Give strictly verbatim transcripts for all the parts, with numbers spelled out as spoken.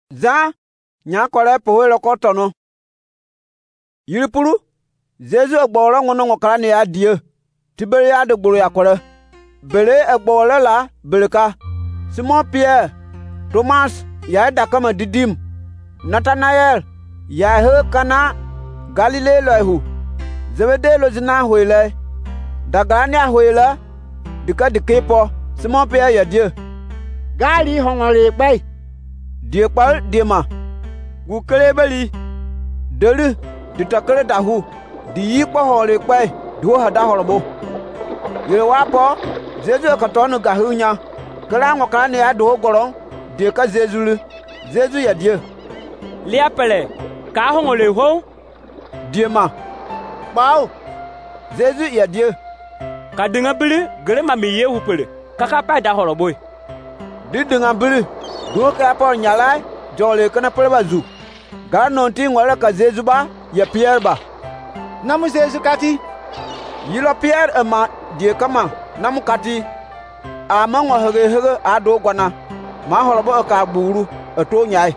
Zan nya kore po lo ko tono. Yiripuru Jesu egboro ngono ngokara ne adie. Tibere ya de gboro ya kore. Bere egboro la bereka. Simon Pierre, Thomas ya da kama didim. Nathanael ya he kana Galile lo hu. Zebede lo zina hoile. Dagania hoile. Dika dikepo. Simon Pierre ya die. Gali hongole bay. Die pal die ma. Gu kele beli. Delu di takere dahu. Di yi po hole bay. Du hada holobo. Ye wapo Jesu ka tonu gahunya. Kala ngokara ne ado goron. Die ka Jesu. Jesu ya die. Liapele ka hongole ho. Die ma. Bao. Jesu ya die. Ka dinga bili gele ma mi ye hupele. Kaka pa da holobo. Di dinga bili. Du ka po nyala jole kana pelba zu. Ga nonti ngwala ka Jesu ba ya Pierre ba. Namu Jesu kati. Yilo Pierre ama die kama namu kati. Ama ngo hege hege ado gwana. Ma holobo ka buru eto nyai.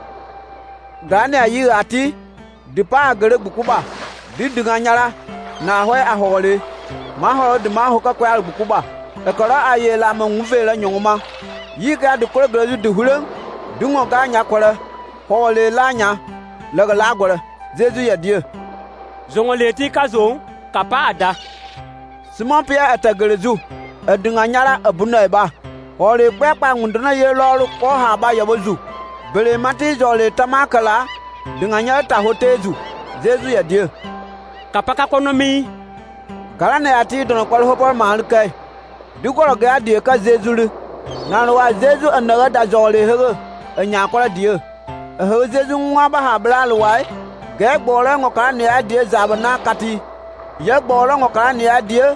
Gane ayi ati di pa gere bukuba. Di dinga nyala na hwe ahole. Ma holo di ma ho ka kwa bukuba. Ekora aye la ma nwuvela nyongoma. Yi ga de kore gere di hulen. Dungo ga nya kore. Hole la nya. Lega la gore. Jesu ya die. Zongoleti ka zo ka pa ada. Simon Pierre atagelezu. Edinga nyala abuna eba. Hole kpekpa ngundana ye lolu ko ha ba yabozu. Bele mati jole tamakala. Dinga nyala ta hotezu. Jesu ya die. Kapaka konomi. Galane ati dono kwal hopor mahal kai. Dukoro ga die ka Jesu. Nanu wa Jesu anaga da jole hege. Enya kwala die. Ehe Jesu nwa ba ha bla luwai. Ge gbore ngokara ne adie zabana kati. Ye gbore ngokara ne adie.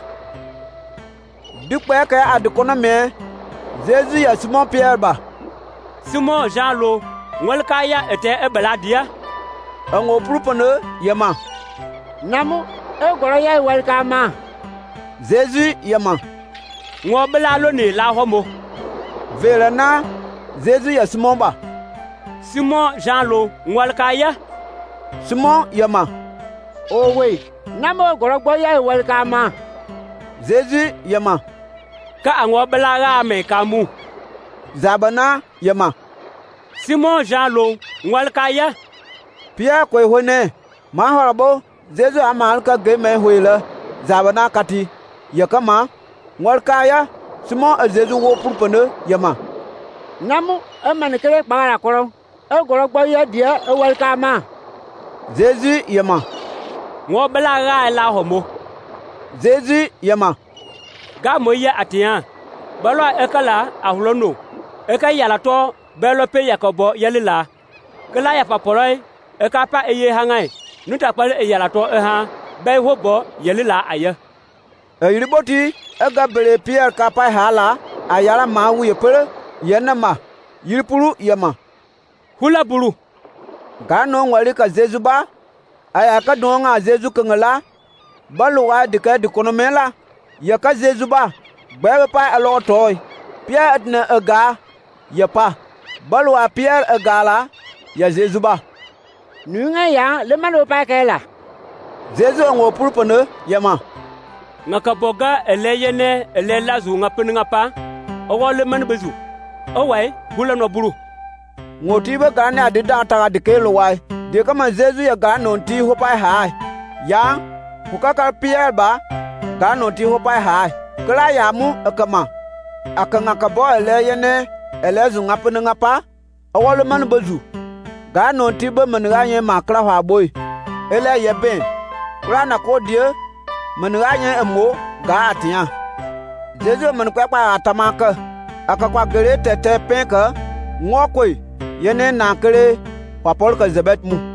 Dukpe ka adukono me. Jesu ya Simon Pierre ba. Simon Jean lo ngol kaya ete ebeladia. Ango propone yema. Namu e goro ya welcome. Jesu yema. Ngo bela lo ne la homo. Verana Jesu ya Simon ba. Simon Jean lo ngol kaya. Simon yema. Oh wait. Namu goro gbo ya welcome. Jesu yema. Ka ango bela ga me kamu. Zabana yema. Simon Jean lo ngol kaya. Pierre kwe hone. Ma horabo Jesu amal ka ge me hoile. Zabana kati. Yakama ngol kaya. Simon a Jesu wo propone yema. Namu e manikere kpara koro. E goro gbo ya die e welcome. Jesu yema. Ngo bela ga la homo. Jesu yema. Ga moye atian. Balo ekala ahulono. Eka yala to belo pe yakobo yelila. Kala ya paporoi eka pa eye hangai. Nuta pale e yala to e ha be hobo yelila aye. E yiriboti ega bere Pierre kapa hala ayala ma wu yepere yenama yiripuru yema. Hula buru. Ga no ngwali ka Jesu ba. Aya ka donga Jesu kengela. Baluwa dika dikonomela. Ya ka Jesu ba. Bebe pa alo toy. Pierre etne ega. Ya pa. Baluwa Pierre ega la. Ya Jesu ba. Nunga ya le malo pa kela. Jesu ngo purpone yema. Ngaka boga eleyene elela zu ngapinga pa. Owole man bezu. Owai hula no buru. Ngotibe gane adida taga dikelo wai. De kama Jesu ya gano nti hopai hai. Ya hukaka Pierre ba gano nti hopai hai. Kala ya mu akama. Akanga kabo eleyene elezu ngapinga pa. Owole man bezu. Gano nti be meniganye makla hwa boy. Ele yeben. Rana ko die meniganye emo ga atia. Jesu men kwakwa atamaka. Akakwa gere tete penka ngokwe yene nakere papol ka Elizabeth mu.